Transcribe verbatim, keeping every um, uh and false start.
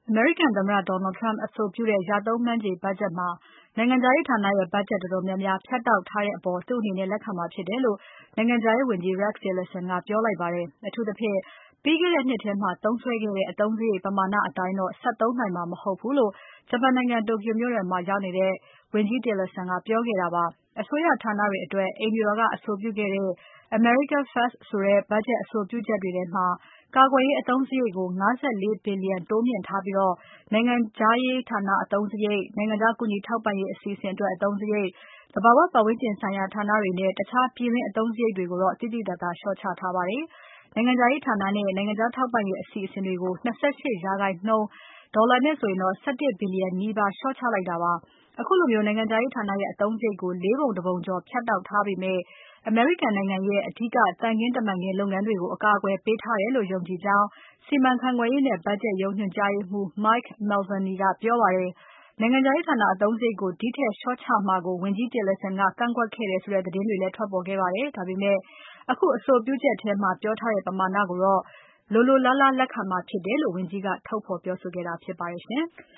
အမေရိကန်သမ္မတ Donald Trump အဆိုပြုတဲ့ ရသုံးမှန်းခြေဘတ်ဂျက်မှာ နိုင်ငံခြားရေးဌာနရဲ့ ဘတ်ဂျက်တော်တော်များများ ဖြတ်တောက်ထားတဲ့အပေါ် သူ့အနေနဲ့ လက်ခံမှာဖြစ်တယ်လို့ နိုင်ငံခြားရေးဝန်ကြီး Rex Tillerson ကပြောလိုက်ပါတယ်။ အထူးသဖြင့် ပြီးခဲ့တဲ့နှစ်ထဲမှာ သုံးစွဲခဲ့တဲ့ အသုံးစရိတ်ပမာဏအတိုင်းတော့ ဆက်သုံးနိုင်မှာ မဟုတ်ဘူးလို့ ဂျပန်နိုင်ငံ တိုကျိုမြို့တော်မှာရောက်နေတဲ့ ဝန်ကြီး Tillerson ကပြောခဲ့တာပါ။ အစိုးရဌာနတွေအတွက် အိမ်ဖြူတော်က အဆိုပြုခဲ့တဲ့ America First ဆိုတဲ့ ဘတ်ဂျက်အဆိုပြုချက်တွေထဲမှာ ကာကွယ်ရေးအသုံးစရိတ်ကို ၅၄ ဘီလျံတိုးမြှင့်ထားပြီး နိုင်ငံခြားရေးဌာနအသုံးစရိတ်၊ နိုင်ငံခြားကူညီထောက်ပံ့ရေးအစီအစဉ်အတွက် အသုံးစရိတ်၊ သဘာဝပတ်ဝန်းကျင်ဆိုင်ရာဌာနတွေနဲ့ တခြားပြည်တွင်းအသုံးစရိတ်တွေကိုတော့ သိသိသာသာ လျှော့ချထားပါတယ်။ နိုင်ငံခြားရေးဌာနနဲ့ နိုင်ငံခြားထောက်ပံ့ရေးအစီအစဉ်တွေကို ၂၈% ဒေါ်လာနဲ့ဆို ၁၁ ဘီလျံနီးပါး လျှော့ချလိုက်တာပါ။ ခုလိုနိုင်ငံခြားရေးဌာနရဲ့ အသုံးစရိတ်ကို လေးပုံ တပုံကျော် ဖြတ်တောက်ထားပေမဲ့ အမေရိကန်နိုင်ငံရဲ့ အဓိက သံခင်းတမန်ခင်းလုပ်ငန်းတွေကို အကာအကွယ်ပေးထားတယ်လို့ ယုံကြည်ကြောင်း စီမံခန့်ခွဲရေးနဲ့ ဘတ်ဂျက်ရုံးညွှန်ကြားရေးမှူး Mike Mulvaney ကပြောပါတယ်။ နိုင်ငံခြားရေးဌာနအသုံးစရိတ်ကို ဒီထက်လျှော့ချမှာကို ဝန်ကြီး Tillerson ကကန့်ကွက်ခဲ့တယ်ဆိုတဲ့ သတင်းတွေလည်း ထွက်ပေါ်ခဲ့ပါတယ်။ ဒါပေမဲ့ အခုအဆိုပြုချက်ထဲမှာ ပြောထားတဲ့ ပမာဏကိုတော့ လိုလိုလားလား လက်ခံမှာဖြစ်တယ်လို့ ဝန်ကြီးက ထုတ်ဖော်ပြောဆိုခဲ့တာဖြစ်ပါတယ်ရှင်။